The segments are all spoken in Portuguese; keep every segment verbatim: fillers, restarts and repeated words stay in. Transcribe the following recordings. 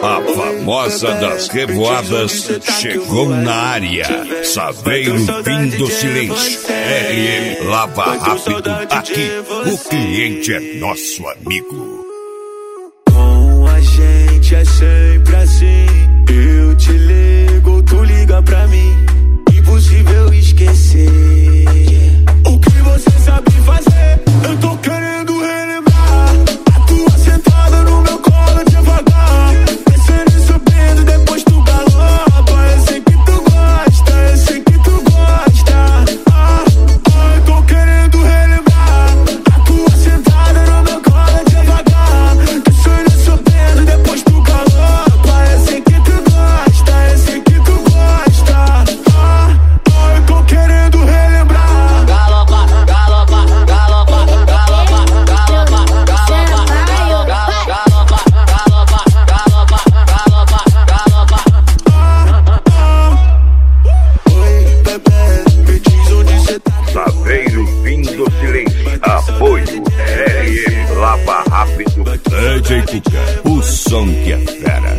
A famosa das revoadas chegou na área. Saveiro Fim do Silêncio. R M Lava Rápido. Aqui, o cliente é nosso amigo. Com a gente é sempre assim. Eu te ligo, tu liga pra mim. Impossível esquecer o que você sabe fazer. Eu tô querendo relembrar a tua sentada no meu colo devagar, descendo e subindo, depois tu galopa. Eu sei que tu gosta, eu sei que tu gosta. Ah, ah, eu tô querendo relembrar a tua sentada no meu colo devagar, descendo e subindo, depois tu galopa. Eu sei que tu gosta, eu sei que tu gosta. Ah, ah, eu tô querendo relembrar. Galopa, galopa, galopa, galopa, galopa, galopa, galopa, galopa, galopa, galopa, galopa. Oi, bebê, me diz onde cê tá. Saveiro Fim do Silêncio. Apoio R M Lava Rápido. D J Cuca, o som que é fera.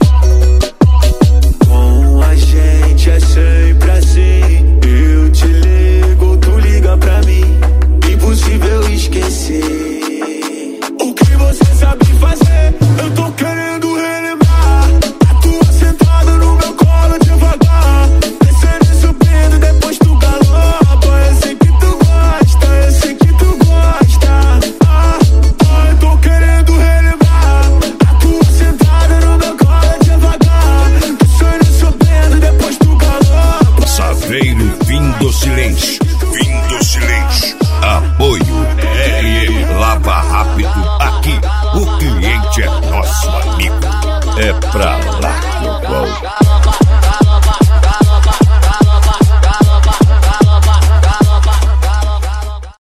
Com a gente é sempre assim. Eu te ligo, tu liga pra mim. Impossível esquecer o que você sabe fazer. Eu tô querendo relembrar a tua sentada no meu colo devagar, descendo e subindo, depois tu galopa. Eu sei que tu gosta, eu sei que tu gosta. Ah, ah, eu tô querendo relembrar a tua sentada no meu colo devagar, descendo e subindo, depois tu galopa. Saveiro Fim do Silêncio. Fim do Silêncio. Apoio R M Lava Rápido. Aqui, o cliente é nosso amigo. É pra lá que eu vou.